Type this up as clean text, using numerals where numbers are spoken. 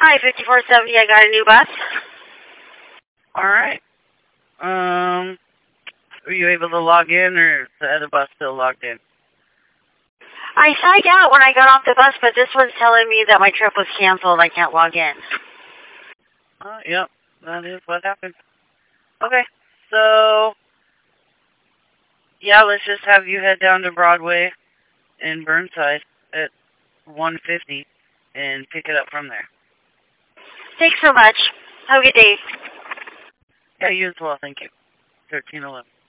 Hi, 5470. I got a new bus. All right. Were you able to log in, or is the other bus still logged in? I signed out when I got off the bus, but this one's telling me that my trip was canceled. I can't log in. Yep. That is what happened. Okay. So, yeah, let's just have you head down to Broadway in Burnside at 1:50 and pick it up from there. Thanks so much. Have a good day. Yeah, you as well. Thank you. 1311.